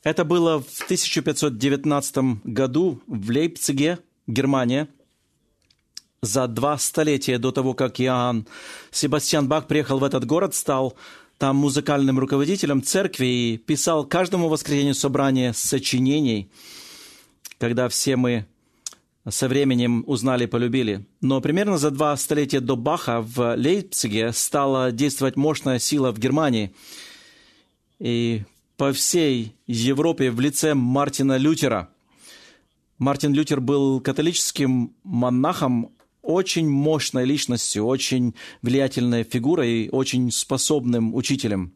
Это было в 1519 году в Лейпциге, Германия. За 2 столетия до того, как Иоанн Себастьян Бах приехал в этот город, стал там музыкальным руководителем церкви и писал каждому воскресенью собрание сочинений, когда все мы со временем узнали и полюбили. Но примерно за 2 столетия до Баха в Лейпциге стала действовать мощная сила в Германии. И по всей Европе в лице Мартина Лютера. Мартин Лютер был католическим монахом, очень мощной личностью, очень влиятельной фигурой и очень способным учителем.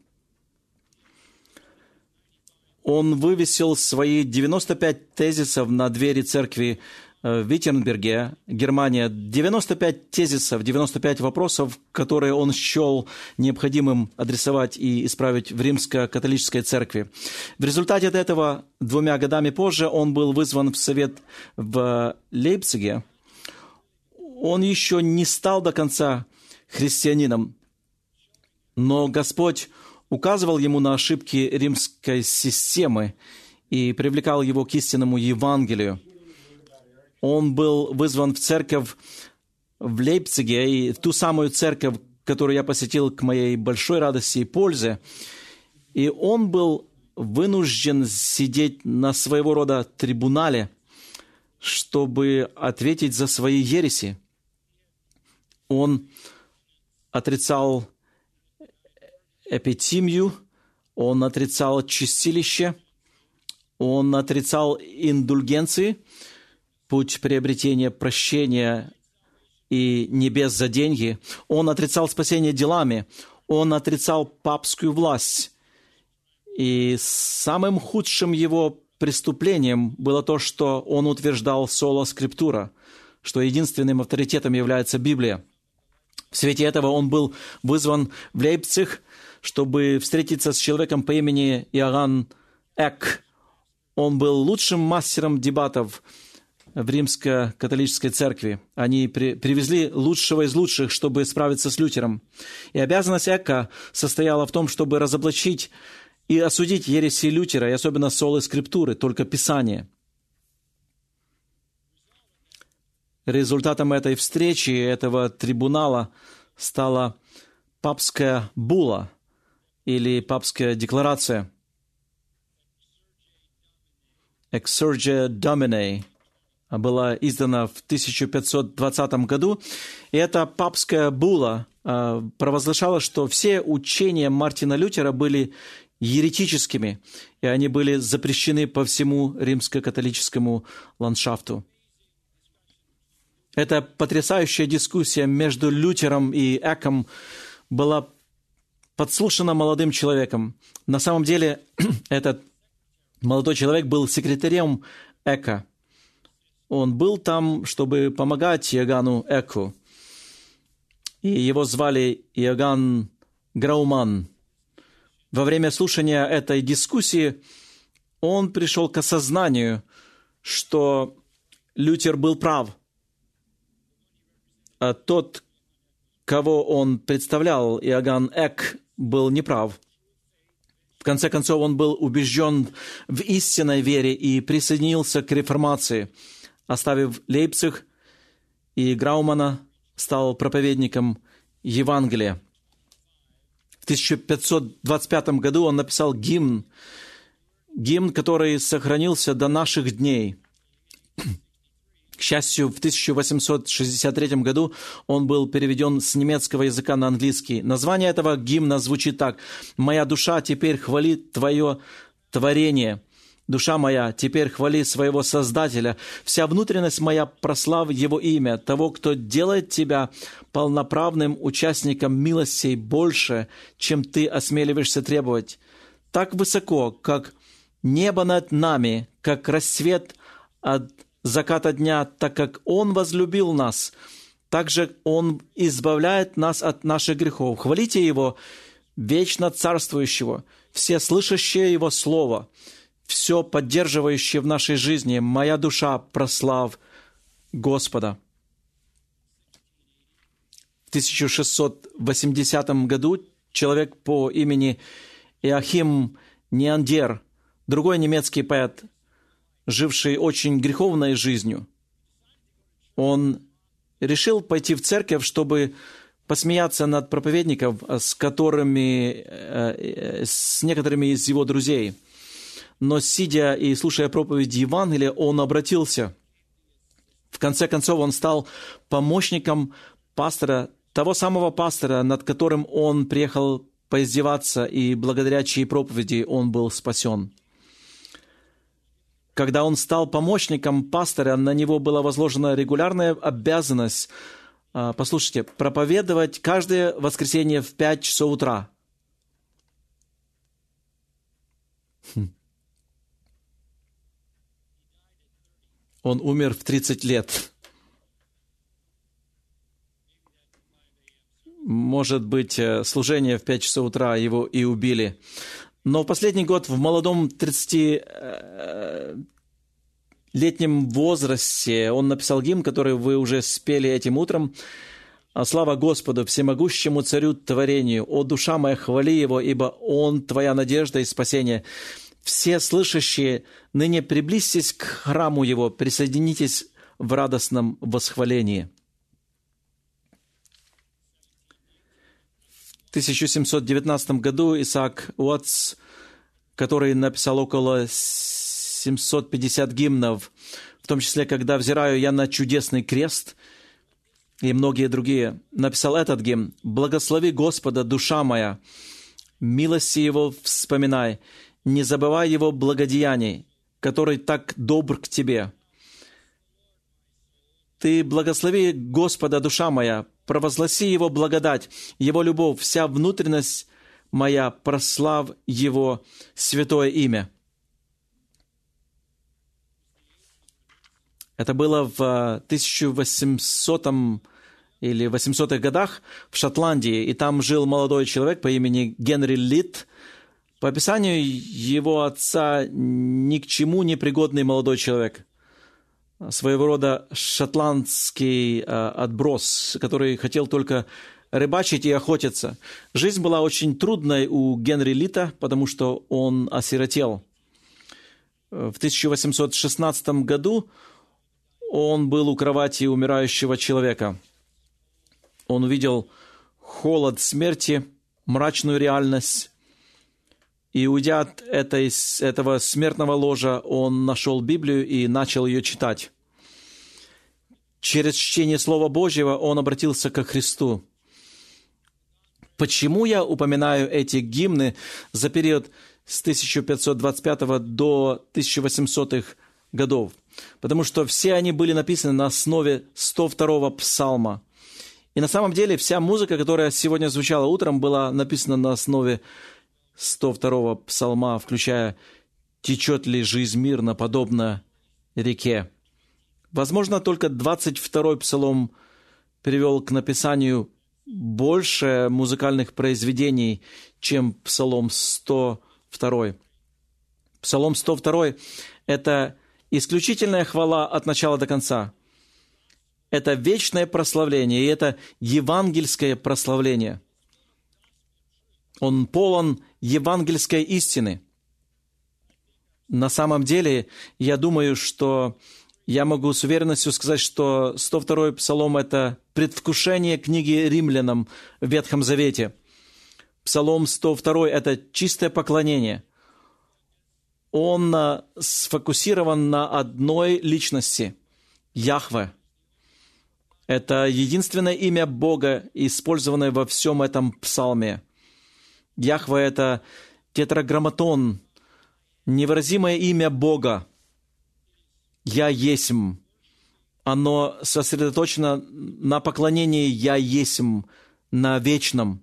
Он вывесил свои 95 тезисов на двери церкви в Виттенберге, Германия. 95 тезисов, 95 вопросов, которые он счел необходимым адресовать и исправить в римско-католической церкви. В результате этого 2 годами позже он был вызван в совет в Лейпциге. Он еще не стал до конца христианином, но Господь указывал ему на ошибки римской системы и привлекал его к истинному Евангелию. Он был вызван в церковь в Лейпциге, и в ту самую церковь, которую я посетил к моей большой радости и пользе. И он был вынужден сидеть на своего рода трибунале, чтобы ответить за свои ереси. Он отрицал эпитимию, он отрицал чистилище, он отрицал индульгенции, путь приобретения прощения и небес за деньги. Он отрицал спасение делами, он отрицал папскую власть. И самым худшим его преступлением было то, что он утверждал соло скриптура, что единственным авторитетом является Библия. В свете этого он был вызван в Лейпциг, чтобы встретиться с человеком по имени Иоганн Эк. Он был лучшим мастером дебатов в римско-католической церкви. Они привезли лучшего из лучших, чтобы справиться с Лютером. И обязанность Эка состояла в том, чтобы разоблачить и осудить ереси Лютера, и особенно соло скриптуры, только Писание. Результатом этой встречи, этого трибунала, стала папская була или папская декларация Exsurge Domine, была издана в 1520 году. И эта папская була провозглашала, что все учения Мартина Лютера были еретическими, и они были запрещены по всему римско-католическому ландшафту. Эта потрясающая дискуссия между Лютером и Эком была подслушана молодым человеком. На самом деле, этот молодой человек был секретарем Эка. Он был там, чтобы помогать Иоганну Эку. И его звали Иоганн Грауман. Во время слушания этой дискуссии он пришел к осознанию, что Лютер был прав. А тот, кого он представлял, Иоганн Эк, был неправ. В конце концов, он был убежден в истинной вере и присоединился к реформации, оставив Лейпциг, и Граумана стал проповедником Евангелия. В 1525 году он написал гимн, который сохранился до наших дней. К счастью, в 1863 году он был переведен с немецкого языка на английский. Название этого гимна звучит так: «Моя душа теперь хвалит Твое творение. Душа моя, теперь хвали своего Создателя. Вся внутренность моя прославь Его имя, того, кто делает тебя полноправным участником милостей больше, чем ты осмеливаешься требовать. Так высоко, как небо над нами, как рассвет от заката дня, так как Он возлюбил нас, так же Он избавляет нас от наших грехов. Хвалите Его, вечно царствующего, все слышащие Его Слово, все поддерживающее в нашей жизни. Моя душа, прослав Господа». В 1680 году человек по имени Иоахим Неандер Другой немецкий поэт, живший очень греховной жизнью, он решил пойти в церковь, чтобы посмеяться над проповедником, с некоторыми из его друзей. Но, сидя и слушая проповедь Евангелия, он обратился. В конце концов, он стал помощником пастора, того самого пастора, над которым он приехал поиздеваться, и благодаря чьей проповеди он был спасен. Когда он стал помощником пастора, на него была возложена регулярная обязанность, послушайте, проповедовать каждое воскресенье в 5 часов утра. Он умер в 30 лет. Может быть, служение в 5 часов утра его и убили. Но в последний год в молодом 30-летнем возрасте он написал гимн, который вы уже спели этим утром. «Слава Господу, всемогущему Царю творению! О, душа моя, хвали Его, ибо Он твоя надежда и спасение. Все слышащие, ныне приблизьтесь к храму Его, присоединитесь в радостном восхвалении». В 1719 году Исаак Уотс, который написал около 750 гимнов, в том числе «Когда взираю я на чудесный крест», и многие другие, написал этот гимн: «Благослови Господа, душа моя, милости Его вспоминай, не забывай Его благодеяний, который так добр к тебе. Ты благослови Господа, душа моя, провозгласи Его благодать, Его любовь, вся внутренность моя, прослав Его святое имя». Это было в 1800 или 800-х годах в Шотландии, и там жил молодой человек по имени Генри Литт. По описанию его отца ни к чему не пригодный молодой человек. Своего рода шотландский отброс, который хотел только рыбачить и охотиться. Жизнь была очень трудной у Генри Литта, потому что он осиротел. В 1816 году он был у кровати умирающего человека. Он увидел холод смерти, мрачную реальность. И, уйдя от этого смертного ложа, он нашел Библию и начал ее читать. Через чтение Слова Божьего он обратился ко Христу. Почему я упоминаю эти гимны за период с 1525 до 1800-х годов? Потому что все они были написаны на основе 102-го псалма. И на самом деле вся музыка, которая сегодня звучала утром, была написана на основе 102-го псалма, включая «Течет ли жизнь мирно, подобно реке». Возможно, только 22-й псалом привел к написанию больше музыкальных произведений, чем псалом 102. Псалом 102 – это исключительная хвала от начала до конца. Это вечное прославление, и это евангельское прославление. Он полон евангельской истины. На самом деле, я думаю, что я могу с уверенностью сказать, что 102-й псалом – это предвкушение книги Римлянам в Ветхом Завете. Псалом 102 – это чистое поклонение. Он сфокусирован на одной личности – Яхве. Это единственное имя Бога, использованное во всем этом псалме. Яхве – это тетраграмматон, невыразимое имя Бога. «Я есмь». Оно сосредоточено на поклонении «Я есмь», на вечном.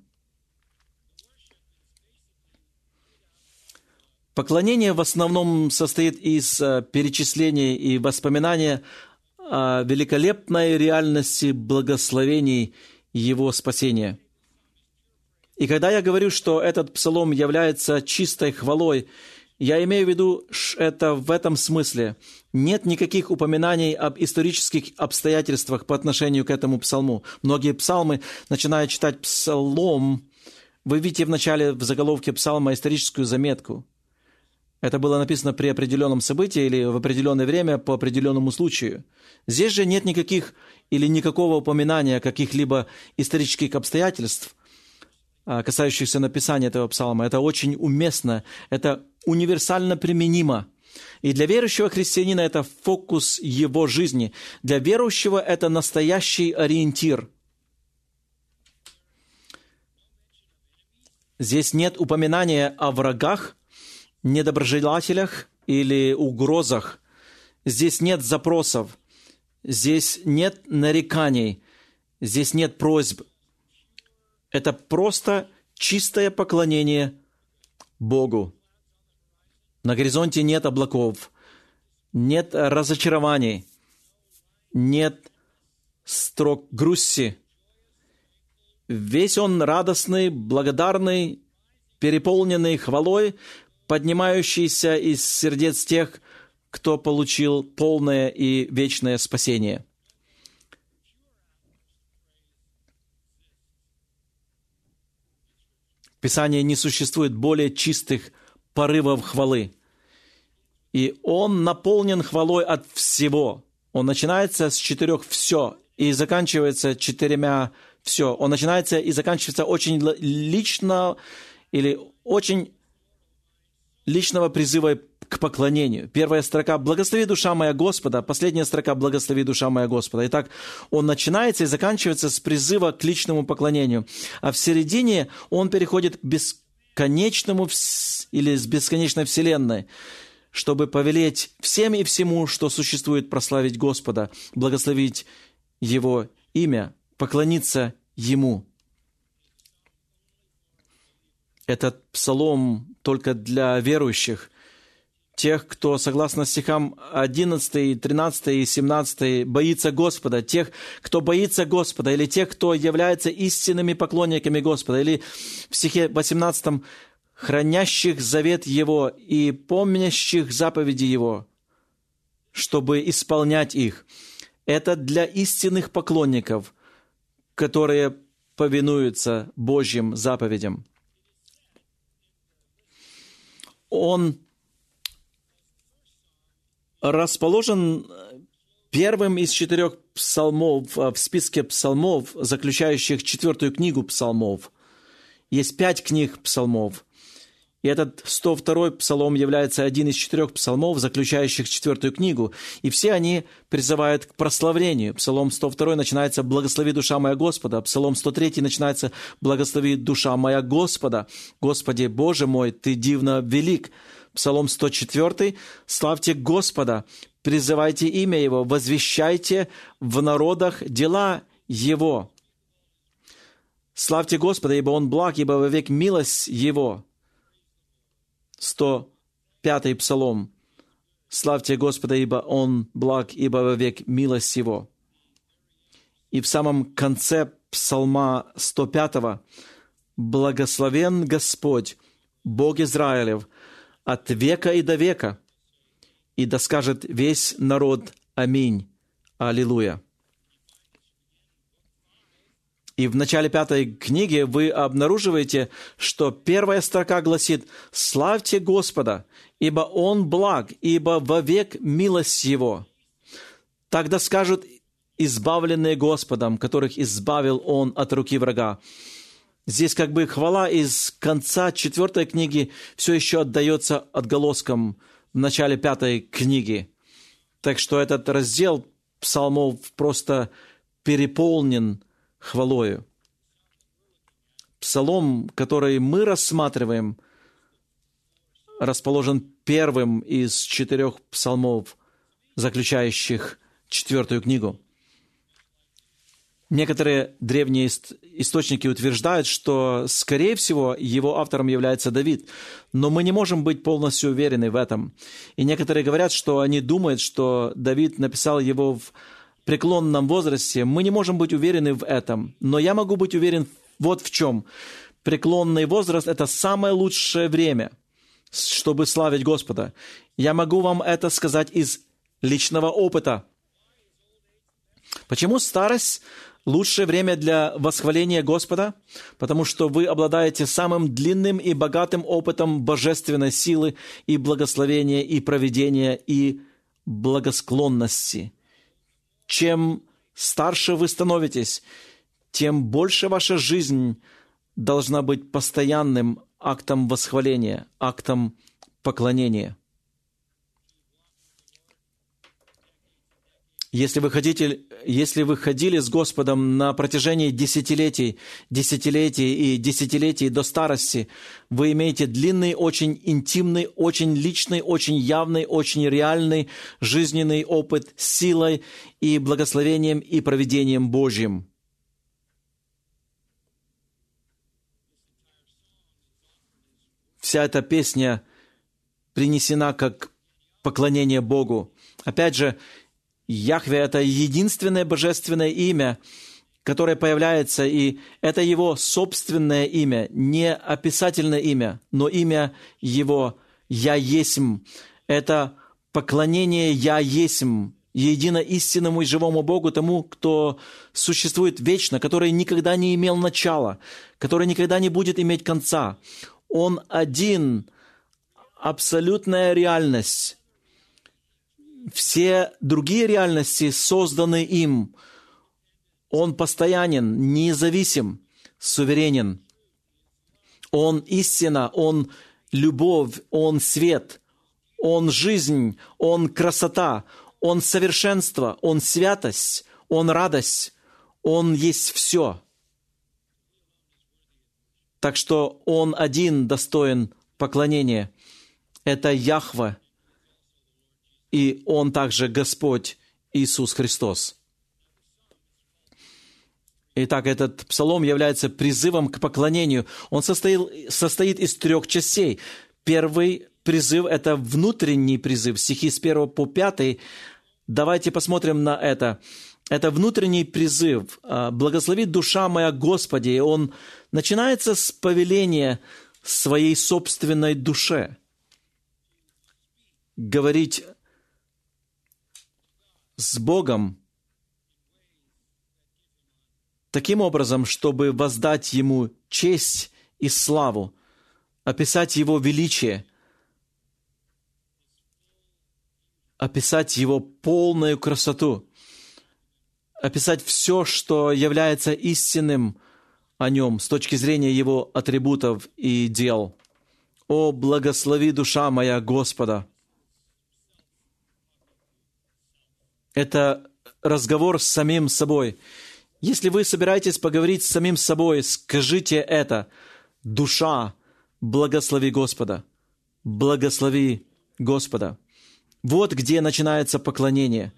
Поклонение в основном состоит из перечисления и воспоминания о великолепной реальности благословений Его спасения. И когда я говорю, что этот псалом является чистой хвалой, я имею в виду это в этом смысле. Нет никаких упоминаний об исторических обстоятельствах по отношению к этому псалму. Многие псалмы, начиная читать псалом, вы видите в начале, в заголовке псалма историческую заметку. Это было написано при определенном событии или в определенное время по определенному случаю. Здесь же нет никаких или никакого упоминания каких-либо исторических обстоятельств, касающихся написания этого псалма. Это очень уместно, это универсально применимо. И для верующего христианина это фокус его жизни. Для верующего это настоящий ориентир. Здесь нет упоминания о врагах, недоброжелателях или угрозах. Здесь нет запросов. Здесь нет нареканий. Здесь нет просьб. Это просто чистое поклонение Богу. На горизонте нет облаков, нет разочарований, нет строк грусти. Весь он радостный, благодарный, переполненный хвалой, поднимающийся из сердец тех, кто получил полное и вечное спасение. В Писании не существует более чистых порывов хвалы. И он наполнен хвалой от всего. Он начинается с 4 «все» и заканчивается 4 «все». Он начинается и заканчивается очень лично или очень личного призыва к поклонению. Первая строка «Благослови душа моя Господа», последняя строка «Благослови душа моя Господа». Итак, он начинается и заканчивается с призыва к личному поклонению. А в середине он переходит к бесконечному или с бесконечной вселенной, чтобы повелеть всем и всему, что существует, прославить Господа, благословить Его имя, поклониться Ему. Этот псалом только для верующих, тех, кто, согласно стихам 11, 13 и 17, боится Господа, тех, кто боится Господа, или тех, кто является истинными поклонниками Господа, или в стихе 18 хранящих завет Его и помнящих заповеди Его, чтобы исполнять их. Это для истинных поклонников, которые повинуются Божьим заповедям. Он расположен первым из 4 псалмов в списке псалмов, заключающих 4 книгу псалмов. Есть 5 книг псалмов. И этот 102-й псалом является один из 4 псалмов, заключающих 4 книгу. И все они призывают к прославлению. Псалом 102 начинается «Благослови душа моя Господа». Псалом 103 начинается «Благослови душа моя Господа». «Господи, Боже мой, Ты дивно велик». Псалом 104 «Славьте Господа, призывайте имя Его, возвещайте в народах дела Его». «Славьте Господа, ибо Он благ, ибо вовек милость Его». 105-й псалом. «Славьте Господа, ибо Он благ, ибо вовек милость Его». И в самом конце псалма 105-го «Благословен Господь, Бог Израилев, от века и до века, и да скажет весь народ Аминь. Аллилуйя». И в начале 5 книги вы обнаруживаете, что первая строка гласит «Славьте Господа, ибо Он благ, ибо вовек милость Его. Тогда скажут избавленные Господом, которых избавил Он от руки врага». Здесь как бы хвала из конца 4 книги все еще отдается отголоскам в начале 5 книги. Так что этот раздел псалмов просто переполнен хвалою. Псалом, который мы рассматриваем, расположен первым из 4 псалмов, заключающих 4 книгу. Некоторые древние источники утверждают, что, скорее всего, его автором является Давид, но мы не можем быть полностью уверены в этом. И некоторые говорят, что они думают, что Давид написал его в преклонном возрасте. Мы не можем быть уверены в этом, но я могу быть уверен вот в чем. Преклонный возраст – это самое лучшее время, чтобы славить Господа. Я могу вам это сказать из личного опыта. Почему старость лучшее время для восхваления Господа, потому что вы обладаете самым длинным и богатым опытом божественной силы и благословения, и провидения, и благосклонности. Чем старше вы становитесь, тем больше ваша жизнь должна быть постоянным актом восхваления, актом поклонения. Если вы ходили с Господом на протяжении десятилетий и десятилетий до старости, вы имеете длинный, очень интимный, очень личный, очень явный, очень реальный жизненный опыт с силой и благословением и провидением Божьим. Вся эта песня принесена как поклонение Богу. Опять же, Яхве – это единственное божественное имя, которое появляется, и это Его собственное имя, не описательное имя, но имя Его «Я есмь». Это поклонение «Я есмь», едино истинному и живому Богу, тому, кто существует вечно, который никогда не имел начала, который никогда не будет иметь конца. Он один, абсолютная реальность. Все другие реальности созданы им. Он постоянен, независим, суверенен. Он истина, Он любовь, Он свет, Он жизнь, Он красота, Он совершенство, Он святость, Он радость, Он есть все. Так что Он один достоин поклонения. Это Яхве, и Он также Господь Иисус Христос. Итак, этот псалом является призывом к поклонению. Он состоит из 3 частей. Первый призыв – это внутренний призыв, стихи с 1 по 5. Давайте посмотрим на это. Это внутренний призыв. «Благослови душа моя Господи». И он начинается с повеления своей собственной душе. Говорить с Богом таким образом, чтобы воздать Ему честь и славу, описать Его величие, описать Его полную красоту, описать все, что является истинным о Нем с точки зрения Его атрибутов и дел. «О, благослови душа моя Господа!» Это разговор с самим собой. Если вы собираетесь поговорить с самим собой, скажите это: «Душа, благослови Господа! Благослови Господа!» Вот где начинается поклонение.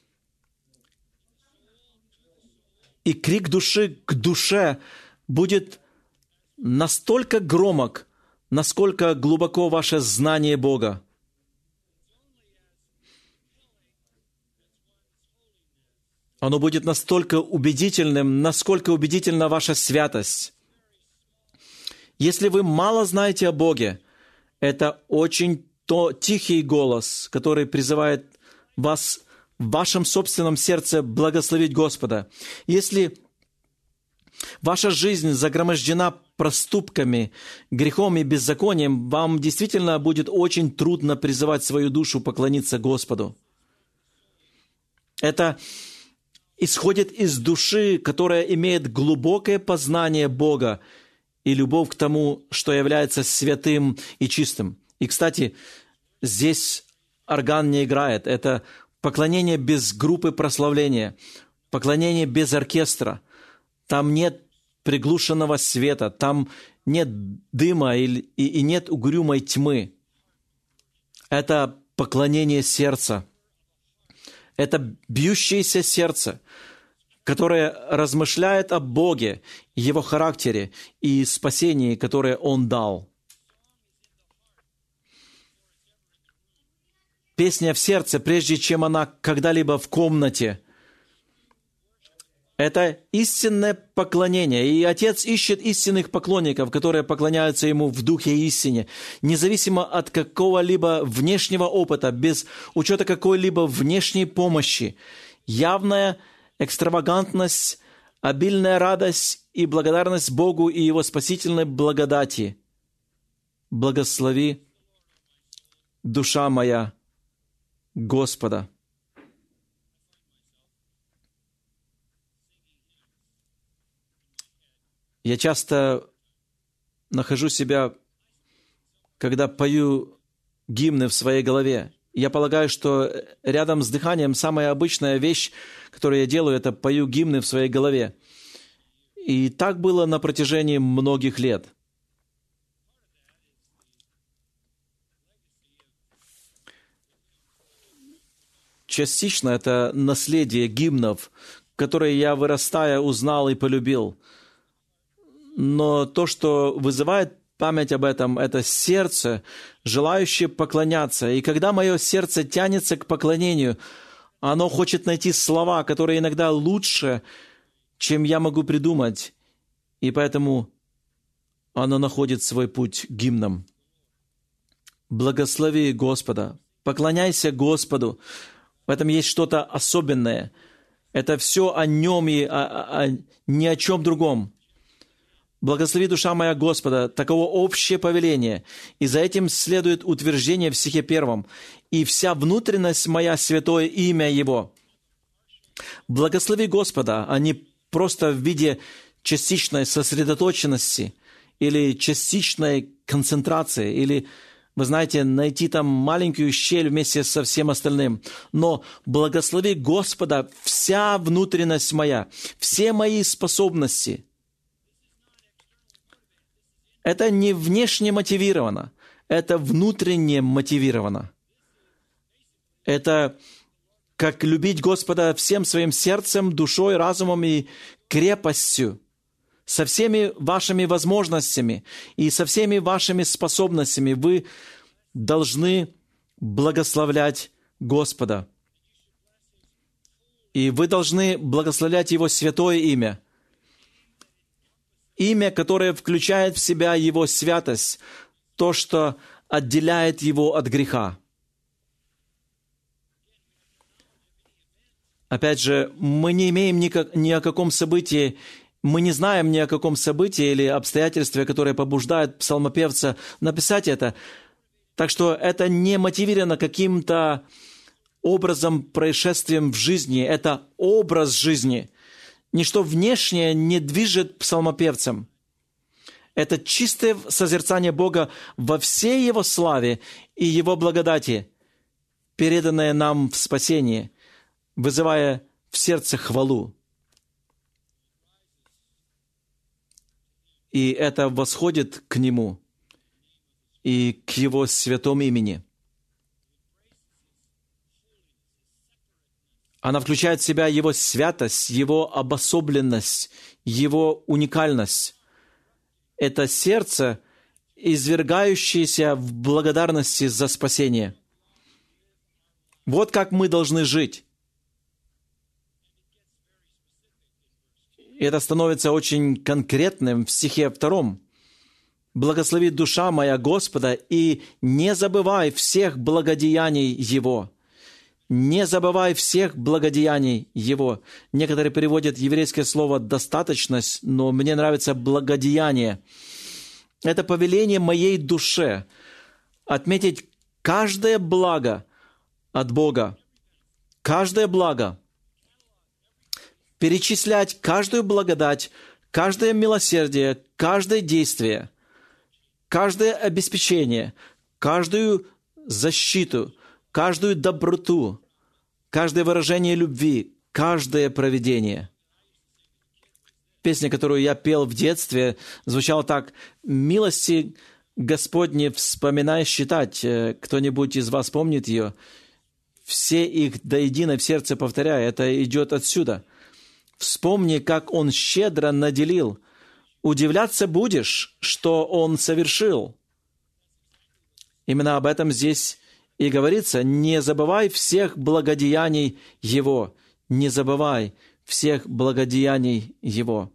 И крик души к душе будет настолько громок, насколько глубоко ваше знание Бога. Оно будет настолько убедительным, насколько убедительна ваша святость. Если вы мало знаете о Боге, это очень тихий голос, который призывает вас в вашем собственном сердце благословить Господа. Если ваша жизнь загромождена проступками, грехом и беззаконием, вам действительно будет очень трудно призывать свою душу поклониться Господу. Это исходит из души, которая имеет глубокое познание Бога и любовь к тому, что является святым и чистым. И, кстати, здесь орган не играет. Это поклонение без группы прославления, поклонение без оркестра. Там нет приглушенного света, там нет дыма и нет угрюмой тьмы. Это поклонение сердца. Это бьющееся сердце, которое размышляет о Боге, Его характере и спасении, которое Он дал. Песня в сердце, прежде чем она когда-либо в комнате. Это истинное поклонение. И Отец ищет истинных поклонников, которые поклоняются Ему в духе и истине, независимо от какого-либо внешнего опыта, без учета какой-либо внешней помощи. Явная экстравагантность обильная радость и благодарность Богу и Его спасительной благодати. Благослови, душа моя, Господа. Я часто нахожу себя, когда пою гимны в своей голове. Я полагаю, что рядом с дыханием самая обычная вещь, которую я делаю, это пою гимны в своей голове. И так было на протяжении многих лет. Частично это наследие гимнов, которые я, вырастая, узнал и полюбил. Но то, что вызывает память об этом, это сердце, желающее поклоняться. И когда мое сердце тянется к поклонению, оно хочет найти слова, которые иногда лучше, чем я могу придумать. И поэтому оно находит свой путь к гимнам. Благослови Господа, поклоняйся Господу. В этом есть что-то особенное. Это все о Нем и ни о чем другом. «Благослови, душа моя, Господа», таково общее повеление, и за этим следует утверждение в стихе 1. «И вся внутренность моя, святое имя Его». Благослови Господа, а не просто в виде частичной сосредоточенности или частичной концентрации, или, вы знаете, найти там маленькую щель вместе со всем остальным. Но благослови Господа вся внутренность моя, все мои способности. Это не внешне мотивировано, это внутренне мотивировано. Это как любить Господа всем своим сердцем, душой, разумом и крепостью, со всеми вашими возможностями и со всеми вашими способностями. Вы должны благословлять Господа. И вы должны благословлять Его святое имя. Имя, которое включает в себя Его святость, то, что отделяет Его от греха. Опять же, мы не имеем ни о каком событии, мы не знаем ни о каком событии или обстоятельстве, которое побуждает псалмопевца написать это. Так что это не мотивировано каким-то образом, происшествием в жизни. Это образ жизни. Ничто внешнее не движет псалмопевцем. Это чистое созерцание Бога во всей Его славе и Его благодати, переданное нам в спасении, вызывая в сердце хвалу. И это восходит к Нему и к Его святому имени. Она включает в себя Его святость, Его обособленность, Его уникальность. Это сердце, извергающееся в благодарности за спасение. Вот как мы должны жить. И это становится очень конкретным в стихе 2. «Благослови душа моя Господа, и не забывай всех благодеяний Его». Не забывай всех благодеяний Его. Некоторые переводят еврейское слово «достаточность», но мне нравится «благодеяние». Это повеление моей душе отметить каждое благо от Бога, каждое благо, перечислять каждую благодать, каждое милосердие, каждое действие, каждое обеспечение, каждую защиту, каждую доброту, каждое выражение любви, каждое провидение. Песня, которую я пел в детстве, звучала так: «Милости Господни вспоминай считать». Кто-нибудь из вас помнит ее? Все их до единой в сердце повторяй. Это идет отсюда. Вспомни, как Он щедро наделил. Удивляться будешь, что Он совершил. Именно об этом здесь и говорится: не забывай всех благодеяний Его. Не забывай всех благодеяний Его.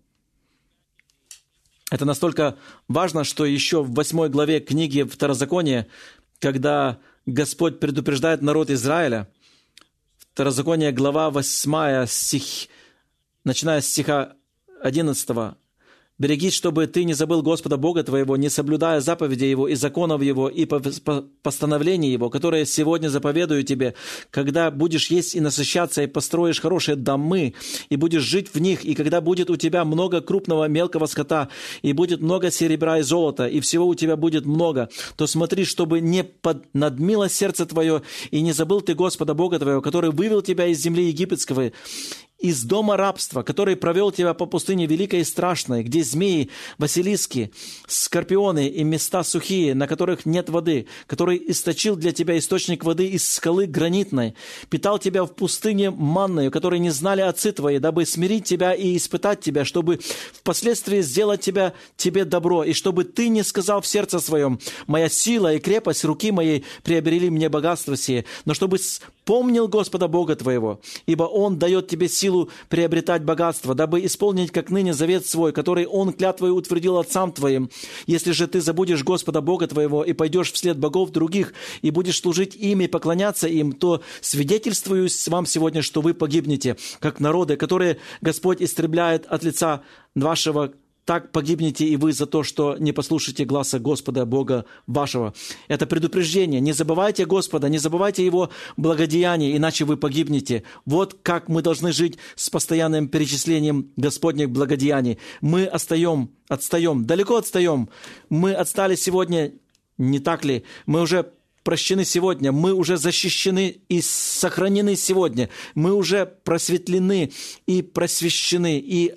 Это настолько важно, что еще в 8 главе книги Второзакония, когда Господь предупреждает народ Израиля, Второзаконие, глава 8, начиная с стиха 11. «Берегись, чтобы ты не забыл Господа Бога твоего, не соблюдая заповедей Его и законов Его и постановлений Его, которые сегодня заповедую тебе, когда будешь есть и насыщаться, и построишь хорошие домы, и будешь жить в них, и когда будет у тебя много крупного мелкого скота, и будет много серебра и золота, и всего у тебя будет много, то смотри, чтобы не надмило сердце твое, и не забыл ты Господа Бога твоего, который вывел тебя из земли египетской, из дома рабства, который провел тебя по пустыне великой и страшной, где змеи, василиски, скорпионы и места сухие, на которых нет воды, который источил для тебя источник воды из скалы гранитной, питал тебя в пустыне манною, которой не знали отцы твои, дабы смирить тебя и испытать тебя, чтобы впоследствии сделать тебе добро, и чтобы ты не сказал в сердце своем: моя сила и крепость руки моей приобрели мне богатство сие, но чтобы помнил Господа Бога твоего, ибо Он дает тебе силу приобретать богатство, дабы исполнить, как ныне, завет свой, который Он клятвой утвердил отцам твоим. Если же ты забудешь Господа Бога твоего и пойдешь вслед богов других, и будешь служить им и поклоняться им, то свидетельствую вам сегодня, что вы погибнете, как народы, которые Господь истребляет от лица вашего. Так погибнете и вы за то, что не послушаете гласа Господа Бога вашего. Это предупреждение. Не забывайте Господа, не забывайте Его благодеяния, иначе вы погибнете. Вот как мы должны жить с постоянным перечислением Господних благодеяний. Мы отстаем, далеко отстаем. Мы отстали сегодня, не так ли? Мы уже прощены сегодня, мы уже защищены и сохранены сегодня. Мы уже просветлены и просвещены, и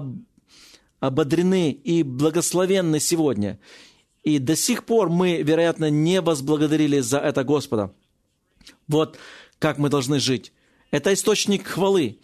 ободрены и благословенны сегодня. И до сих пор мы, вероятно, не возблагодарили за это Господа. Вот как мы должны жить. Это источник хвалы.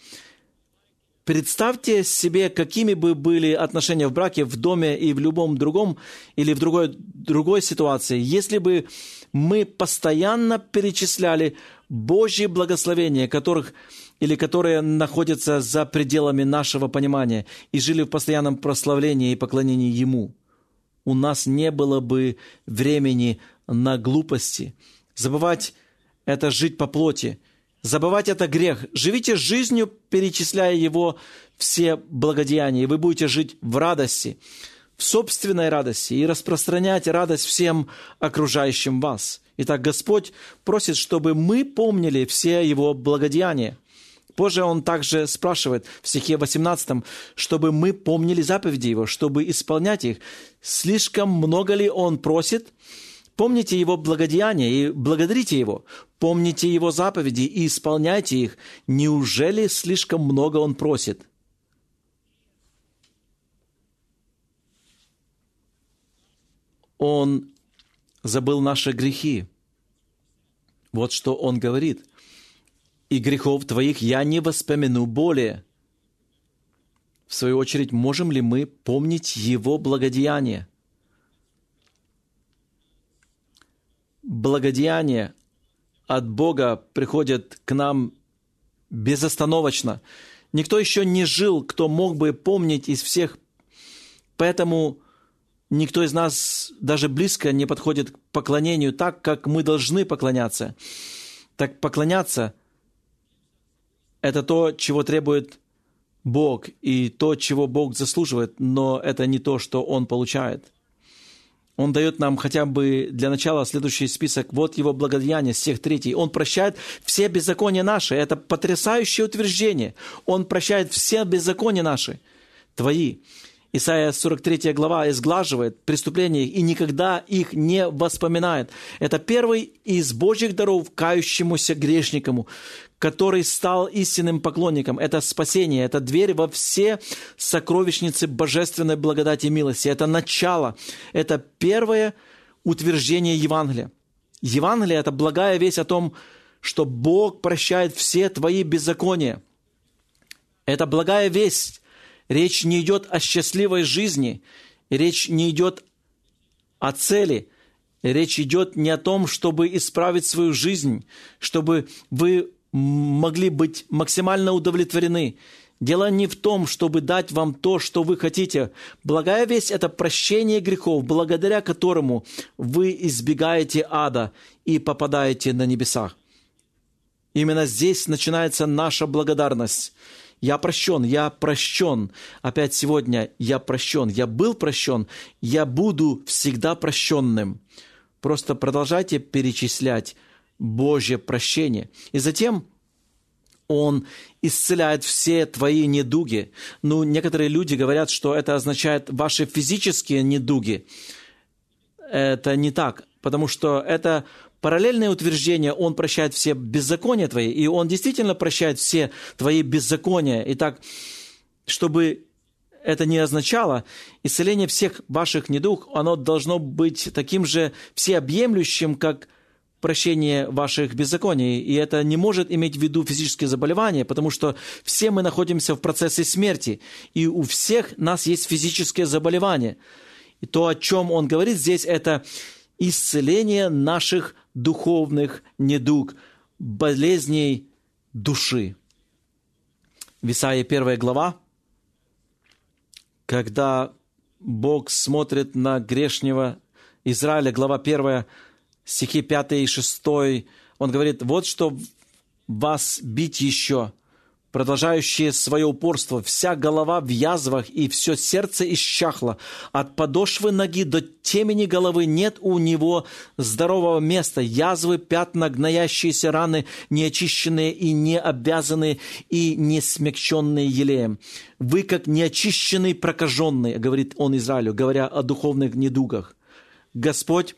Представьте себе, какими бы были отношения в браке, в доме и в любом другом или в другой ситуации, если бы мы постоянно перечисляли Божьи благословения, которые находятся за пределами нашего понимания, и жили в постоянном прославлении и поклонении Ему. У нас не было бы времени на глупости. Забывать – это жить по плоти. Забывать – это грех. Живите жизнью, перечисляя Его все благодеяния, и вы будете жить в радости, в собственной радости, и распространять радость всем окружающим вас. Итак, Господь просит, чтобы мы помнили все Его благодеяния. Позже Он также спрашивает в стихе 18, чтобы мы помнили заповеди Его, чтобы исполнять их. Слишком много ли Он просит? Помните Его благодеяния и благодарите Его. Помните Его заповеди и исполняйте их. Неужели слишком много Он просит? Он забыл наши грехи. Вот что Он говорит. «И грехов твоих я не воспомяну более». В свою очередь, можем ли мы помнить Его благодеяние? Благодеяние от Бога приходит к нам безостановочно. Никто еще не жил, кто мог бы помнить из всех. Поэтому никто из нас даже близко не подходит к поклонению так, как мы должны поклоняться. Так поклоняться – это то, чего требует Бог, и то, чего Бог заслуживает, но это не то, что Он получает. Он дает нам хотя бы для начала следующий список. Вот Его благодеяние, стих 3. Он прощает все беззакония наши. Это потрясающее утверждение. Он прощает все беззакония наши, твои. Исайя 43 глава изглаживает преступления и никогда их не воспоминает. Это первый из Божьих даров кающемуся грешникам, который стал истинным поклонником. Это спасение, это дверь во все сокровищницы божественной благодати и милости. Это начало, это первое утверждение Евангелия. Евангелие – это благая весть о том, что Бог прощает все твои беззакония. Это благая весть. Речь не идет о счастливой жизни, речь не идет о цели, речь идет не о том, чтобы исправить свою жизнь, чтобы вы могли быть максимально удовлетворены. Дело не в том, чтобы дать вам то, что вы хотите. Благая весть – это прощение грехов, благодаря которому вы избегаете ада и попадаете на небеса. Именно здесь начинается наша благодарность. Я прощен. Опять сегодня я прощен. Я был прощен, я буду всегда прощенным. Просто продолжайте перечислять Божье прощение. И затем Он исцеляет все твои недуги. Некоторые люди говорят, что это означает ваши физические недуги. Это не так, потому что это параллельное утверждение. Он прощает все беззакония твои, и Он действительно прощает все твои беззакония. Итак, чтобы это не означало, исцеление всех ваших недуг, оно должно быть таким же всеобъемлющим, как прощение ваших беззаконий. И это не может иметь в виду физические заболевания, потому что все мы находимся в процессе смерти, и у всех нас есть физические заболевания. И то, о чем он говорит здесь, это исцеление наших духовных недуг, болезней души. В Исаии 1 глава, когда Бог смотрит на грешного Израиля, глава 1, стихи 5 и 6, Он говорит: «Вот что вас бить еще, продолжающие свое упорство, вся голова в язвах и все сердце исчахло. От подошвы ноги до темени головы нет у него здорового места. Язвы, пятна, гноящиеся раны, неочищенные и не обвязанные и не смягченные елеем. Вы, как неочищенный прокаженный», говорит он Израилю, говоря о духовных недугах. Господь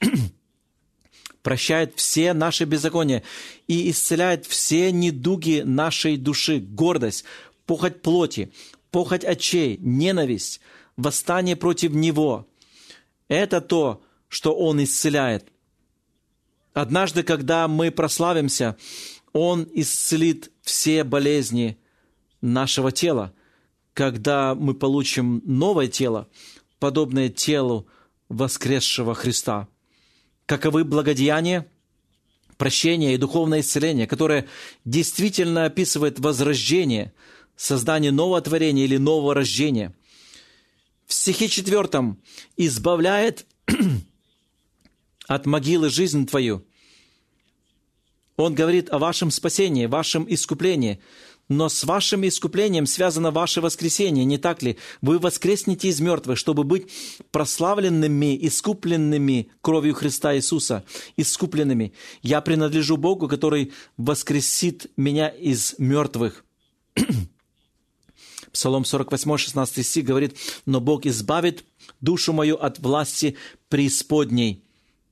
прощает все наши беззакония и исцеляет все недуги нашей души: гордость, похоть плоти, похоть очей, ненависть, восстание против Него. Это то, что Он исцеляет. Однажды, когда мы прославимся, Он исцелит все болезни нашего тела, когда мы получим новое тело, подобное телу воскресшего Христа. Каковы благодеяния, прощение и духовное исцеление, которое действительно описывает возрождение, создание нового творения или нового рождения. В стихе 4: «избавляет от могилы жизнь твою». Он говорит о вашем спасении, вашем искуплении. Но с вашим искуплением связано ваше воскресение, не так ли? Вы воскреснете из мертвых, чтобы быть прославленными, искупленными кровью Христа Иисуса, искупленными. «Я принадлежу Богу, который воскресит меня из мертвых». Псалом 48, 16 стих говорит: «Но Бог избавит душу мою от власти преисподней».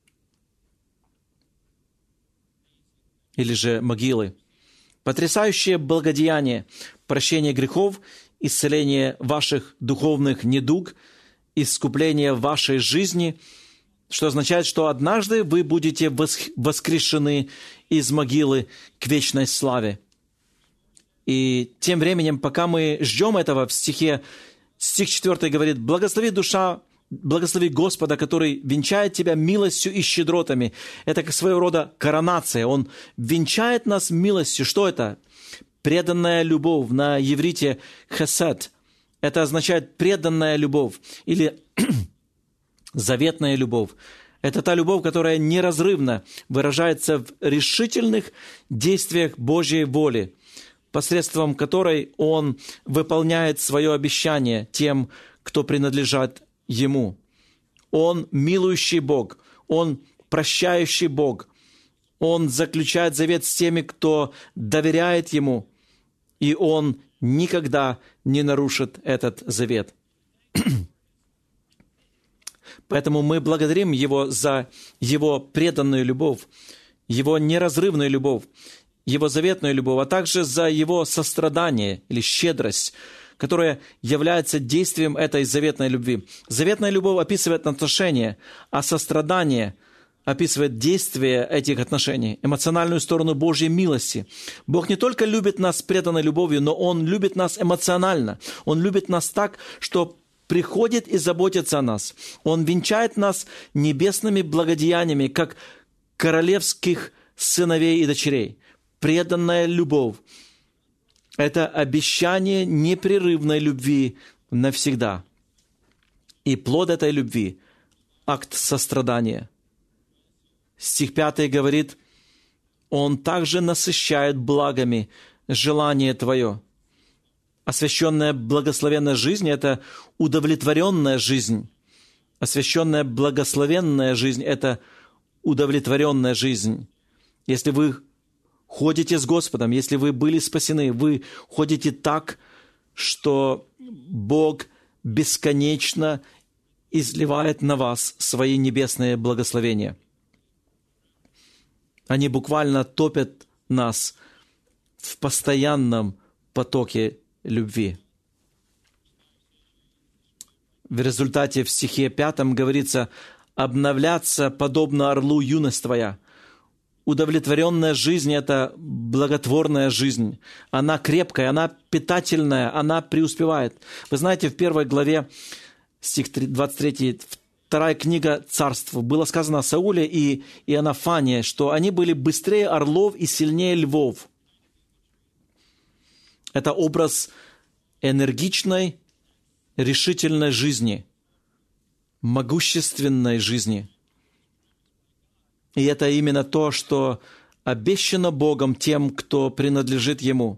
Или же могилы. Потрясающее благодеяние, прощение грехов, исцеление ваших духовных недуг, искупление вашей жизни, что означает, что однажды вы будете воскрешены из могилы к вечной славе. И тем временем, пока мы ждем этого, в стих 4 говорит: «Благослови душа, благослови Господа, который венчает тебя милостью и щедротами». Это как своего рода коронация. Он венчает нас милостью. Что это? Преданная любовь. На иврите хесед. Это означает преданная любовь или заветная любовь. Это та любовь, которая неразрывно выражается в решительных действиях Божьей воли, посредством которой Он выполняет свое обещание тем, кто принадлежит Ему. Он милующий Бог, Он прощающий Бог, Он заключает завет с теми, кто доверяет Ему, и Он никогда не нарушит этот завет. Поэтому мы благодарим Его за Его преданную любовь, Его неразрывную любовь, Его заветную любовь, а также за Его сострадание или щедрость, которая является действием этой заветной любви. Заветная любовь описывает отношения, а сострадание описывает действие этих отношений, эмоциональную сторону Божьей милости. Бог не только любит нас преданной любовью, но Он любит нас эмоционально. Он любит нас так, что приходит и заботится о нас. Он венчает нас небесными благодеяниями, как королевских сыновей и дочерей. Преданная любовь – это обещание непрерывной любви навсегда. И плод этой любви – акт сострадания. Стих 5 говорит: «Он также насыщает благами желание твое». Освященная благословенная жизнь – это удовлетворенная жизнь. Освященная благословенная жизнь – это удовлетворенная жизнь. Если вы ходите с Господом, если вы были спасены, вы ходите так, что Бог бесконечно изливает на вас свои небесные благословения. Они буквально топят нас в постоянном потоке любви. В результате в стихе 5 говорится: «Обновляться подобно орлу юность твоя». Удовлетворенная жизнь – это благотворная жизнь. Она крепкая, она питательная, она преуспевает. Вы знаете, в 1 главе, стих 23, 2 книга Царств, было сказано о Сауле и Иоаннафане, что они были быстрее орлов и сильнее львов. Это образ энергичной, решительной жизни, могущественной жизни. И это именно то, что обещано Богом тем, кто принадлежит Ему.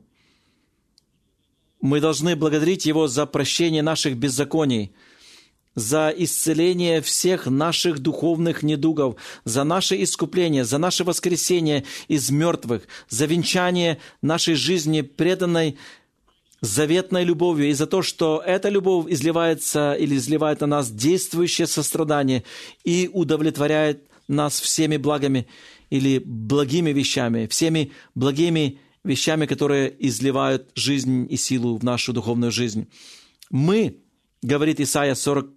Мы должны благодарить Его за прощение наших беззаконий, за исцеление всех наших духовных недугов, за наше искупление, за наше воскресение из мертвых, за венчание нашей жизни, преданной заветной любовью, и за то, что эта любовь изливается или изливает на нас действующее сострадание и удовлетворяет нас всеми благами или благими вещами, всеми благими вещами, которые изливают жизнь и силу в нашу духовную жизнь. Мы, говорит Исайя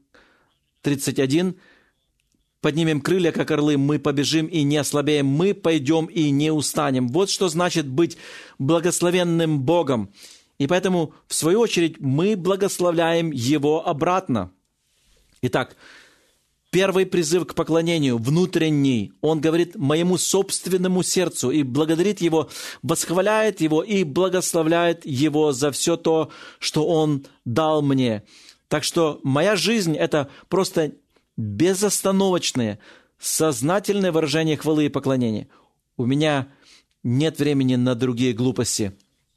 40:31, поднимем крылья, как орлы, мы побежим и не ослабеем, мы пойдем и не устанем. Вот что значит быть благословенным Богом. И поэтому, в свою очередь, мы благословляем Его обратно. Итак, первый призыв к поклонению, внутренний, он говорит моему собственному сердцу и благодарит Его, восхваляет Его и благословляет Его за все то, что Он дал мне. Так что моя жизнь – это просто безостановочное, сознательное выражение хвалы и поклонения. У меня нет времени на другие глупости.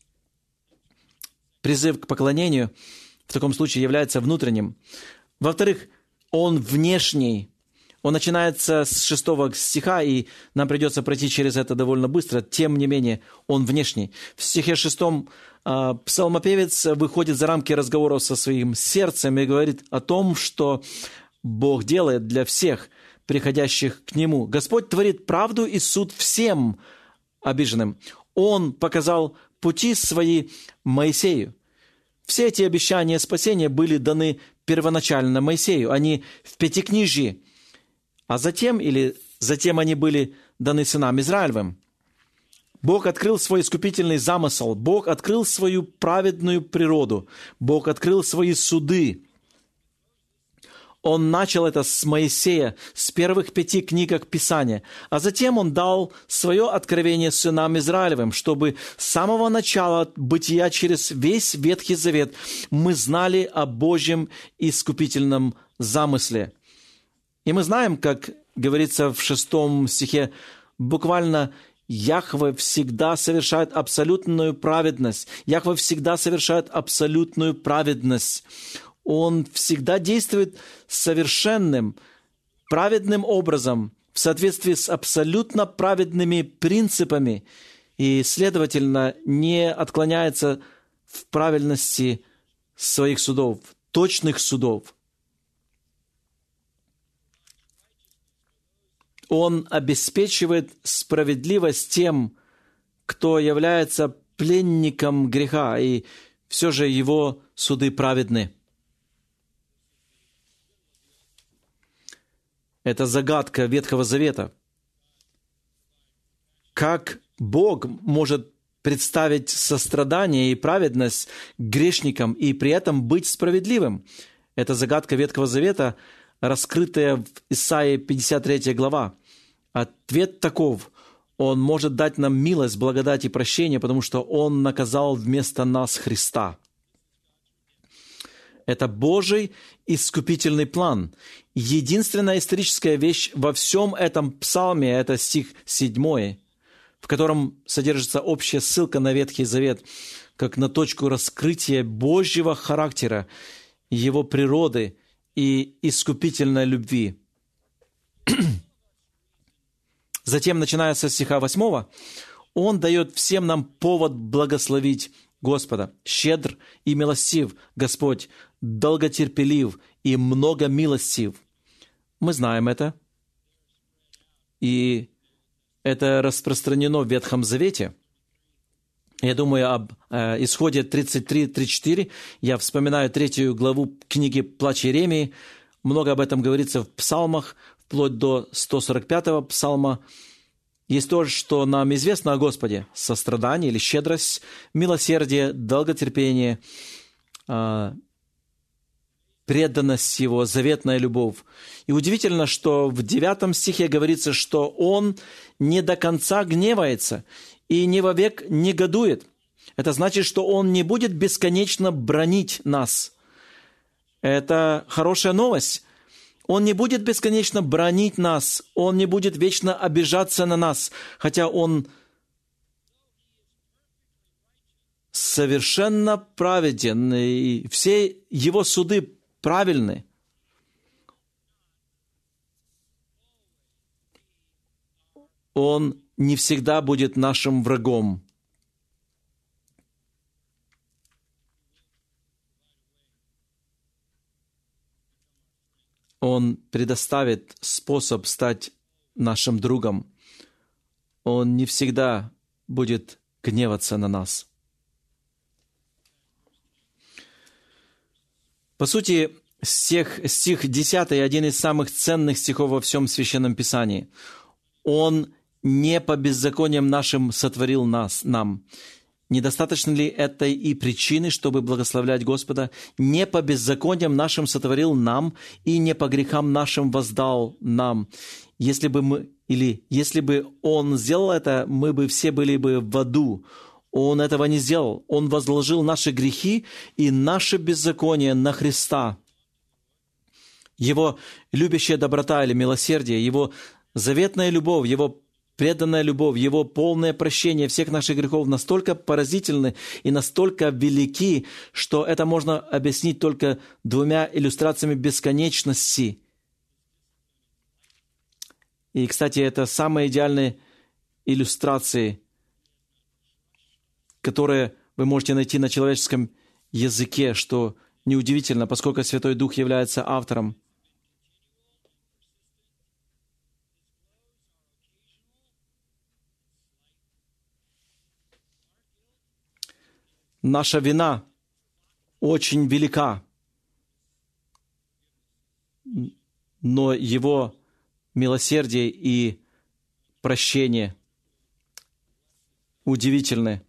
Призыв к поклонению в таком случае является внутренним. Во-вторых, он внешний. Он начинается с 6 стиха, и нам придется пройти через это довольно быстро. Тем не менее, он внешний. В стихе 6 псалмопевец выходит за рамки разговоров со своим сердцем и говорит о том, что Бог делает для всех, приходящих к Нему. Господь творит правду и суд всем обиженным. Он показал пути свои Моисею. Все эти обещания спасения были даны первоначально Моисею. Они в Пятикнижии. А затем они были даны сынам Израилевым. Бог открыл свой искупительный замысел. Бог открыл свою праведную природу. Бог открыл свои суды. Он начал это с Моисея, с первых 5 книг Писания, а затем Он дал свое откровение сынам Израилевым, чтобы с самого начала бытия через весь Ветхий Завет мы знали о Божьем искупительном замысле. И мы знаем, как говорится в 6 стихе, буквально Яхве всегда совершает абсолютную праведность. Яхве всегда совершает абсолютную праведность. Он всегда действует совершенным, праведным образом, в соответствии с абсолютно праведными принципами и, следовательно, не отклоняется в правильности своих судов, точных судов. Он обеспечивает справедливость тем, кто является пленником греха, и все же его суды праведны. Это загадка Ветхого Завета. Как Бог может представить сострадание и праведность грешникам и при этом быть справедливым? Это загадка Ветхого Завета, раскрытая в Исаии 53 глава. Ответ таков: Он может дать нам милость, благодать и прощение, потому что Он наказал вместо нас Христа. Это Божий искупительный план. Единственная историческая вещь во всем этом псалме – это стих 7, в котором содержится общая ссылка на Ветхий Завет. как на точку раскрытия Божьего характера, Его природы и искупительной любви. Затем, начиная со стиха 8, Он дает всем нам повод благословить Господа. «Щедр и милостив Господь, долготерпелив и многомилостив». Мы знаем это. И это распространено в Ветхом Завете. Я думаю об Исходе 33-34. Я вспоминаю 3 главу книги «Плач Иеремии». Много об этом говорится в псалмах, вплоть до 145-го псалма. Есть то, что нам известно о Господе. Сострадание или щедрость, милосердие, долготерпение, преданность Его, заветная любовь. И удивительно, что в 9 стихе говорится, что Он не до конца гневается и не вовек негодует. Это значит, что Он не будет бесконечно бранить нас. Это хорошая новость. Он не будет бесконечно бранить нас, Он не будет вечно обижаться на нас, хотя Он совершенно праведен, и все Его суды правильны. Он не всегда будет нашим врагом. Он предоставит способ стать нашим другом. Он не всегда будет гневаться на нас. По сути, стих 10 один из самых ценных стихов во всем Священном Писании. Он не по беззакониям нашим сотворил нам. Недостаточно ли этой и причины, чтобы благословлять Господа? Не по беззакониям нашим сотворил нам, и не по грехам нашим воздал нам. Если бы Он сделал это, мы бы все были бы в аду. Он этого не сделал. Он возложил наши грехи и наше беззаконие на Христа. Его любящая доброта или милосердие, Его заветная любовь, Его преданная любовь, Его полное прощение всех наших грехов настолько поразительны и настолько велики, что это можно объяснить только 2 иллюстрациями бесконечности. И, кстати, это самые идеальные иллюстрации, которые вы можете найти на человеческом языке, что неудивительно, поскольку Святой Дух является автором. Наша вина очень велика, но Его милосердие и прощение удивительны.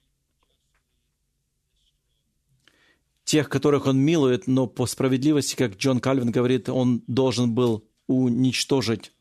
Тех, которых Он милует, но по справедливости, как Джон Кальвин говорит, Он должен был уничтожить.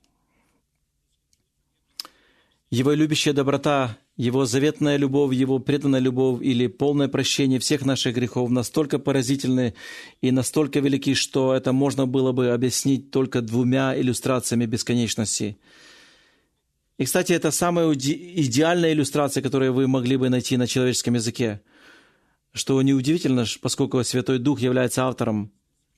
Его любящая доброта, Его заветная любовь, Его преданная любовь или полное прощение всех наших грехов настолько поразительны и настолько велики, что это можно было бы объяснить только 2 иллюстрациями бесконечности. И, кстати, это самая идеальная иллюстрация, которую вы могли бы найти на человеческом языке, что неудивительно, поскольку Святой Дух является автором.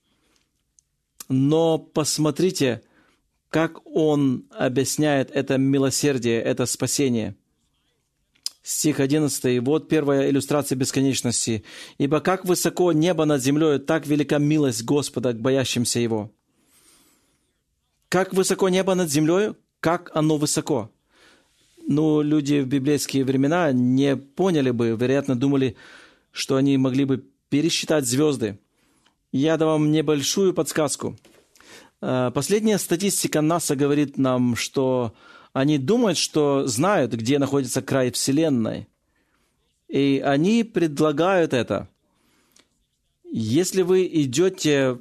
Но посмотрите, как Он объясняет это милосердие, это спасение. Стих 11. Вот первая иллюстрация бесконечности. «Ибо как высоко небо над землей, так велика милость Господа к боящимся Его». Как высоко небо над землей, как оно высоко. Люди в библейские времена не поняли бы, вероятно, думали, что они могли бы пересчитать звезды. Я дам вам небольшую подсказку. Последняя статистика НАСА говорит нам, что они думают, что знают, где находится край Вселенной. И они предлагают это. Если вы идете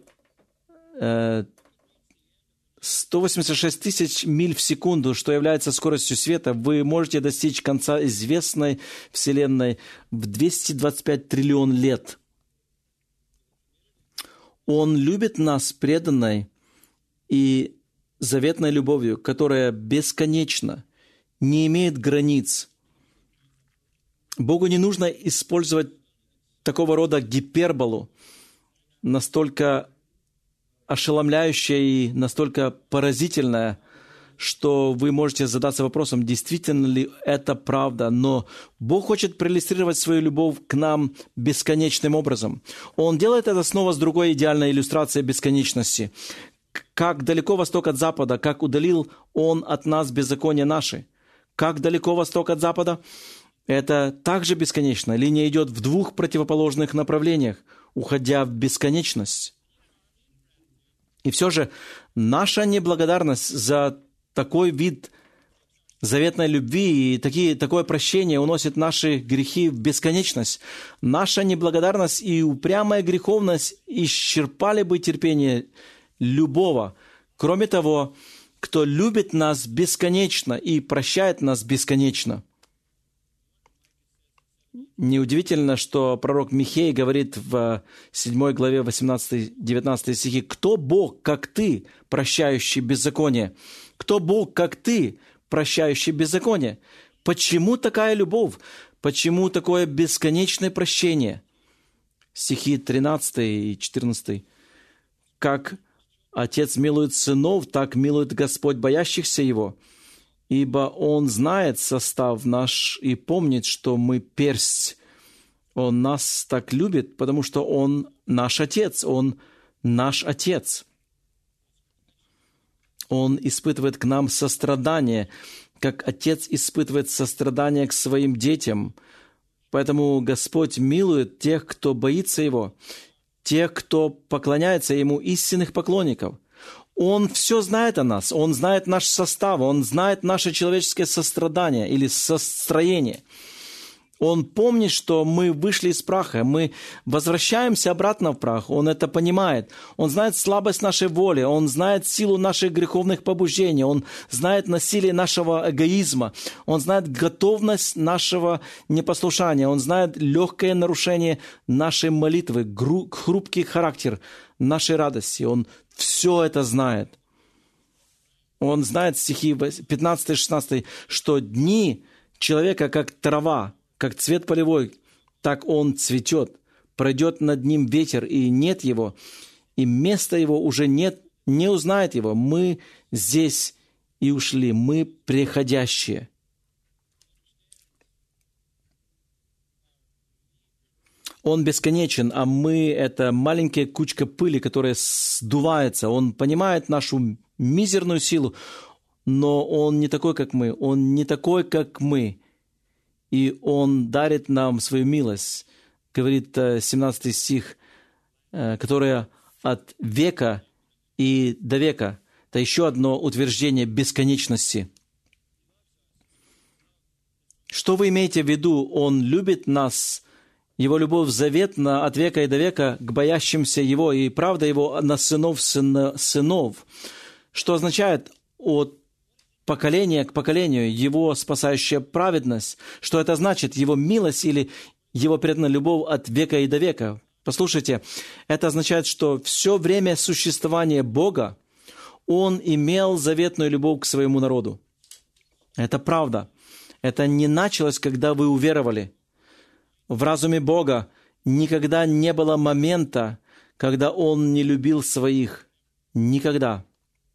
186 тысяч миль в секунду, что является скоростью света, вы можете достичь конца известной Вселенной в 225 триллион лет. Он любит нас преданной и заветной любовью, которая бесконечна, не имеет границ. Богу не нужно использовать такого рода гиперболу, настолько ошеломляющая и настолько поразительная, что вы можете задаться вопросом, действительно ли это правда. Но Бог хочет проиллюстрировать свою любовь к нам бесконечным образом. Он делает это снова с другой идеальной иллюстрацией бесконечности. Как далеко восток от запада, как удалил Он от нас беззаконие наши. Как далеко восток от запада? Это также бесконечно. Линия идет в двух противоположных направлениях, уходя в бесконечность. И все же наша неблагодарность за такой вид заветной любви и такое прощение уносит наши грехи в бесконечность. Наша неблагодарность и упрямая греховность исчерпали бы терпение любого. Кроме того, кто любит нас бесконечно и прощает нас бесконечно. Неудивительно, что пророк Михей говорит в 7 главе 18-19 стихи: «Кто Бог, как ты, прощающий беззаконие? Кто Бог, как ты, прощающий беззаконие? Почему такая любовь? Почему такое бесконечное прощение?» Стихи 13 и 14. «Как Отец милует сынов, так милует Господь боящихся Его. Ибо Он знает состав наш и помнит, что мы персть. Он нас так любит, потому что Он наш Отец, Он наш Отец. Он испытывает к нам сострадание, как Отец испытывает сострадание к своим детям. Поэтому Господь милует тех, кто боится Его, тех, кто поклоняется Ему, истинных поклонников. Он все знает о нас, Он знает наш состав, Он знает наше человеческое сострадание или состроение. Он помнит, что мы вышли из праха, мы возвращаемся обратно в прах. Он это понимает. Он знает слабость нашей воли, Он знает силу наших греховных побуждений, Он знает насилие нашего эгоизма, Он знает готовность нашего непослушания, Он знает легкое нарушение нашей молитвы, хрупкий характер нашей радости. Он все это знает. Он знает, стихи 15-16, что дни человека как трава, как цвет полевой, так он цветет. Пройдет над ним ветер, и нет его, и места его уже нет, не узнает его. Мы здесь и ушли, мы приходящие. Он бесконечен, а мы — это маленькая кучка пыли, которая сдувается. Он понимает нашу мизерную силу, но Он не такой, как мы. Он не такой, как мы. И Он дарит нам свою милость, говорит 17 стих, которая от века и до века. Это еще одно утверждение бесконечности. Что вы имеете в виду? Он любит нас, Его любовь заветна от века и до века к боящимся Его, и правда Его на сынов сынов. Что означает от поколения к поколению Его спасающая праведность? Что это значит? Его милость или Его преданная любовь от века и до века? Послушайте, это означает, что все время существования Бога Он имел заветную любовь к своему народу. Это правда. Это не началось, когда вы уверовали. В разуме Бога никогда не было момента, когда Он не любил своих. Никогда.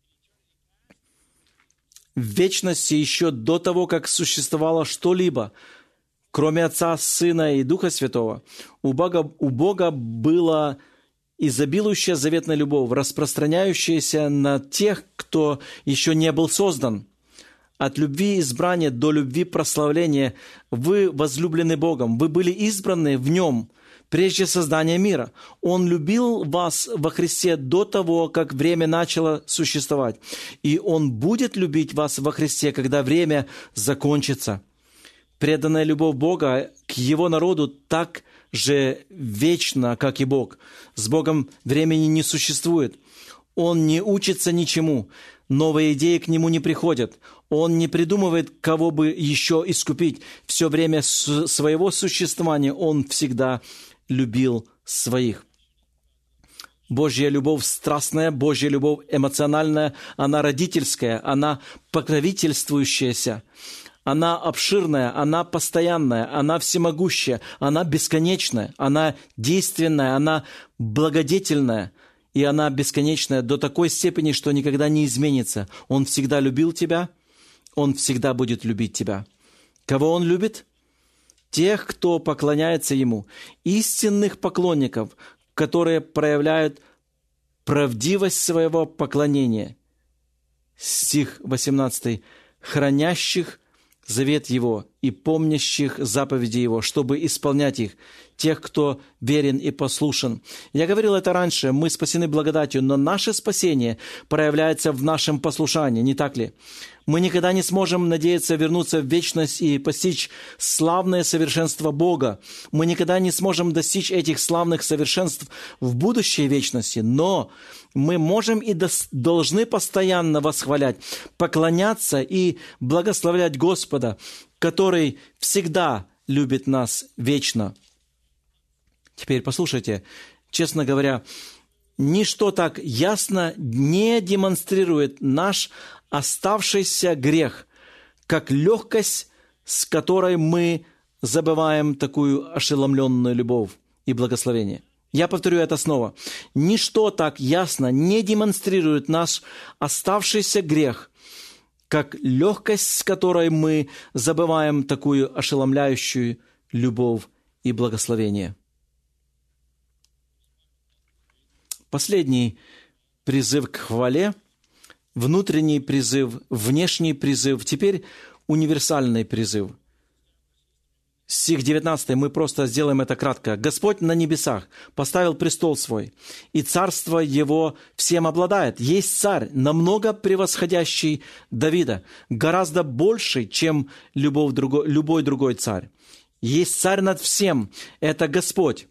В вечности, еще до того, как существовало что-либо, кроме Отца, Сына и Духа Святого, у Бога была изобилующая заветная любовь, распространяющаяся на тех, кто еще не был создан. От любви избрания до любви прославления вы возлюблены Богом, вы были избраны в Нем прежде создания мира. Он любил вас во Христе до того, как время начало существовать. И Он будет любить вас во Христе, когда время закончится. Преданная любовь Бога к Его народу так же вечна, как и Бог. С Богом времени не существует. Он не учится ничему. Новые идеи к Нему не приходят. Он не придумывает, кого бы еще искупить. Все время своего существования Он всегда любил своих. Божья любовь страстная, Божья любовь эмоциональная, она родительская, она покровительствующаяся. Она обширная, она постоянная, она всемогущая, она бесконечная, она действенная, она благодетельная, и она бесконечная до такой степени, что никогда не изменится. Он всегда любил тебя, Он всегда будет любить тебя. Кого Он любит? Тех, кто поклоняется Ему, истинных поклонников, которые проявляют правдивость своего поклонения. Стих 18. «Хранящих завет Его и помнящих заповеди Его, чтобы исполнять их, тех, кто верен и послушен». Я говорил это раньше, мы спасены благодатью, но наше спасение проявляется в нашем послушании, не так ли? Мы никогда не сможем надеяться вернуться в вечность и постичь славное совершенство Бога. Мы никогда не сможем достичь этих славных совершенств в будущей вечности, но мы можем и должны постоянно восхвалять, поклоняться и благословлять Господа, который всегда любит нас вечно. Теперь послушайте, честно говоря, ничто так ясно не демонстрирует наш оставшийся грех, как легкость, с которой мы забываем такую ошеломленную любовь и благословение. Я повторю это снова. Ничто так ясно не демонстрирует наш оставшийся грех, как легкость, с которой мы забываем такую ошеломляющую любовь и благословение. Последний призыв к хвале, внутренний призыв, внешний призыв, теперь универсальный призыв. Стих 19, мы просто сделаем это кратко. «Господь на небесах поставил престол свой, и царство его всем обладает. Есть царь, намного превосходящий Давида, гораздо больше, чем любой другой царь. Есть царь над всем, это Господь.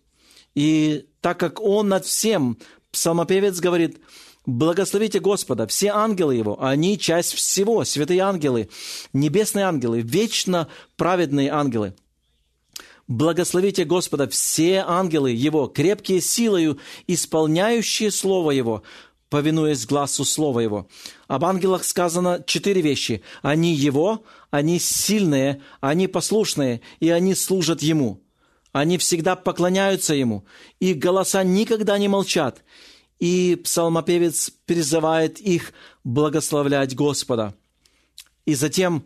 И так как Он над всем, псалмопевец говорит: благословите Господа, все ангелы Его, они часть всего, святые ангелы, небесные ангелы, вечно праведные ангелы. Благословите Господа, все ангелы Его, крепкие силою, исполняющие Слово Его, повинуясь гласу Слова Его». Об ангелах сказано 4 вещи. Они Его, они сильные, они послушные, и они служат Ему. Они всегда поклоняются Ему, их голоса никогда не молчат. И псалмопевец призывает их благословлять Господа. И затем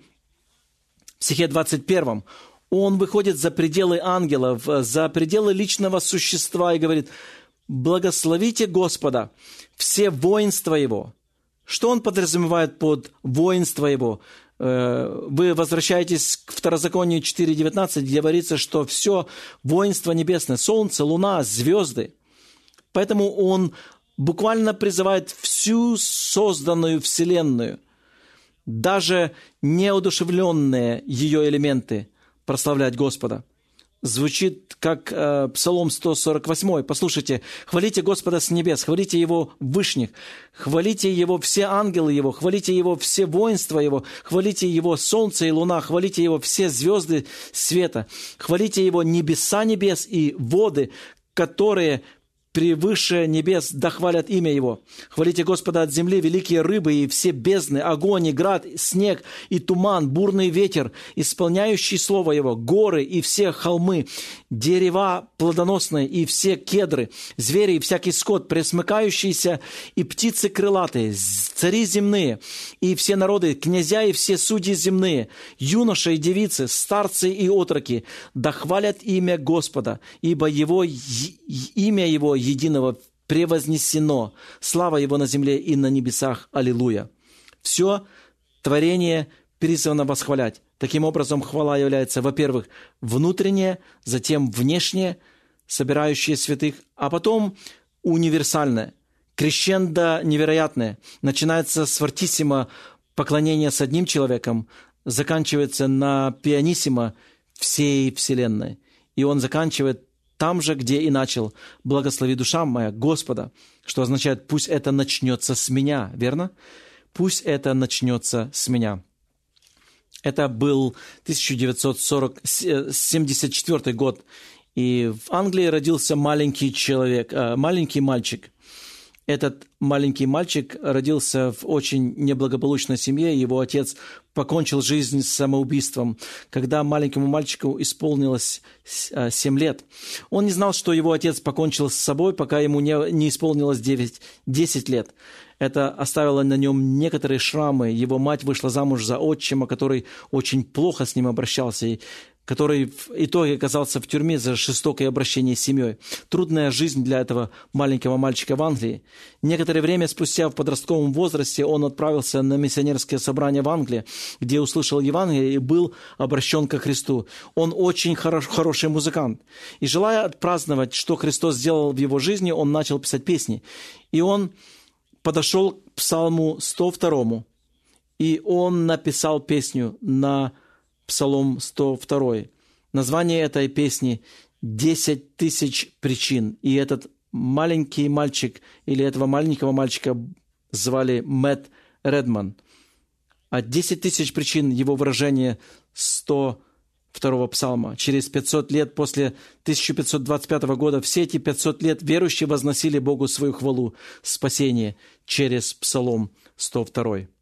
в стихе 21 он выходит за пределы ангелов, за пределы личного существа и говорит: «Благословите Господа, все воинства Его». Что он подразумевает под воинство Его? Вы возвращаетесь к Второзаконию 4:19, где говорится, что все воинство небесное, солнце, луна, звезды. Поэтому он буквально призывает всю созданную вселенную, даже неодушевленные ее элементы, прославлять Господа. Звучит как Псалом 148. Послушайте: «Хвалите Господа с небес, хвалите Его вышних, хвалите Его все ангелы Его, хвалите Его все воинства Его, хвалите Его солнце и луна, хвалите Его все звезды света, хвалите Его небеса небес и воды, которые превыше небес, да хвалят имя Его. Хвалите Господа от земли, великие рыбы и все бездны, огонь и град, снег и туман, бурный ветер, исполняющий слово Его, горы и все холмы, дерева плодоносные и все кедры, звери и всякий скот, пресмыкающиеся и птицы крылатые, цари земные и все народы, князья и все судьи земные, юноши и девицы, старцы и отроки, да хвалят имя Господа, ибо имя Его единого превознесено, слава Его на земле и на небесах. Аллилуйя». Все творение призвано восхвалять. Таким образом, хвала является, во-первых, внутреннее, затем внешнее, собирающее святых, а потом универсальное, крещендо невероятное. Начинается с фортиссимо, поклонение с одним человеком, заканчивается на пианиссимо всей вселенной. И он заканчивает там же, где и начал: «Благослови душа моя Господа», что означает: «Пусть это начнется с меня», верно? «Пусть это начнется с меня». Это был 1974 год, и в Англии родился маленький мальчик. Этот маленький мальчик родился в очень неблагополучной семье. Его отец покончил жизнь самоубийством, когда маленькому мальчику исполнилось 7 лет. Он не знал, что его отец покончил с собой, пока ему не исполнилось 10 лет. Это оставило на нем некоторые шрамы. Его мать вышла замуж за отчима, который очень плохо с ним обращался, и который в итоге оказался в тюрьме за жестокое обращение с семьей. Трудная жизнь для этого маленького мальчика в Англии. Некоторое время спустя в подростковом возрасте он отправился на миссионерское собрание в Англии, где услышал Евангелие и был обращен ко Христу. Он очень хороший музыкант. И желая отпраздновать, что Христос сделал в его жизни, он начал писать песни. И он подошел к Псалму 102, и он написал песню на Псалом 102. Название этой песни «10 тысяч причин». И этот маленький мальчик, или этого маленького мальчика звали Мэтт Редман. А 10 тысяч причин его выражение 102 псалма. Через 500 лет после 1525 года все эти 500 лет верующие возносили Богу свою хвалу, спасение через Псалом 102.